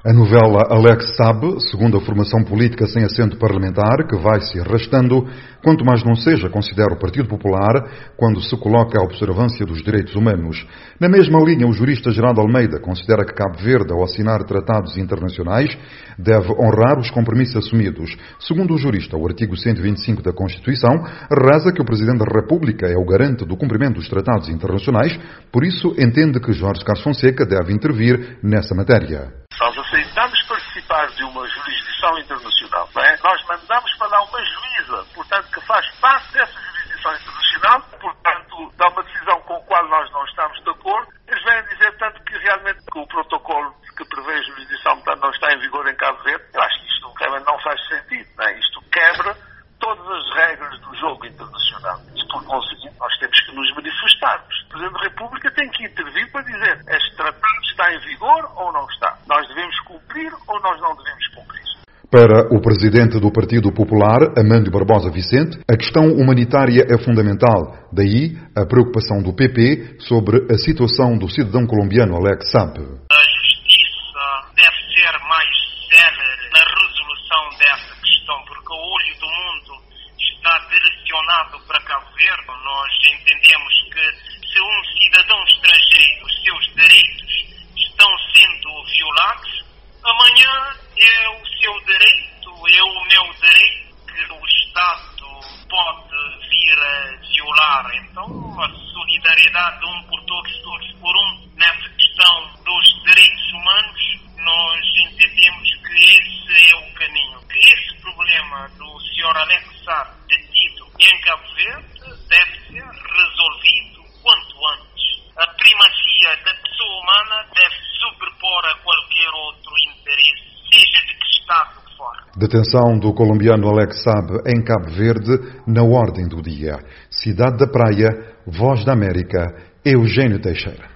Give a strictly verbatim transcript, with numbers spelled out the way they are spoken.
A novela Alex Saab, segundo a formação política sem assento parlamentar, que vai se arrastando, quanto mais não seja, considera o Partido Popular, quando se coloca a observância dos direitos humanos. Na mesma linha, o jurista Geraldo Almeida considera que Cabo Verde, ao assinar tratados internacionais, deve honrar os compromissos assumidos. Segundo o jurista, o artigo cento e vinte e cinco da Constituição reza que o Presidente da República é o garante do cumprimento dos tratados internacionais, por isso entende que Jorge Carlos Fonseca deve intervir nessa matéria. Nós aceitamos participar de uma jurisdição internacional, não é? Nós mandamos para lá uma juíza, portanto, que faz parte dessa jurisdição internacional, portanto, dá uma decisão com a qual nós não estamos de acordo. Eles vêm dizer, tanto que realmente que o protocolo que prevê a jurisdição portanto, não está em vigor em Cabo Verde. Eu acho que isto realmente não faz sentido, não é? Isto quebra todas as regras do jogo internacional. E, por conseguinte, nós temos que nos manifestarmos. O Presidente da República tem que intervir para dizer este tratado está em vigor ou não está. Nós devemos cumprir ou nós não devemos cumprir. Para o presidente do Partido Popular, Amândio Barbosa Vicente, a questão humanitária é fundamental. Daí a preocupação do P P sobre a situação do cidadão colombiano Alex Saab. A justiça deve ser mais célere na resolução dessa questão, porque o olho do mundo está direcionado para Cabo Verde. Nós entendemos que se um cidadão estrangeiro, os seus direitos estão sendo violados, amanhã é o seu direito, é o meu direito que o Estado pode vir a violar. Então, a solidariedade de um por todos, todos por um, nessa questão dos direitos humanos, nós entendemos que esse é o caminho. Que esse problema do senhor Alex Saab detido em Cabo Verde deve ser resolvido quanto antes. A primazia da pessoa humana deve sobrepor a qualquer outro interesse, seja de que Estado for. Detenção do colombiano Alex Saab em Cabo Verde na ordem do dia. Cidade da Praia, Voz da América, Eugênio Teixeira.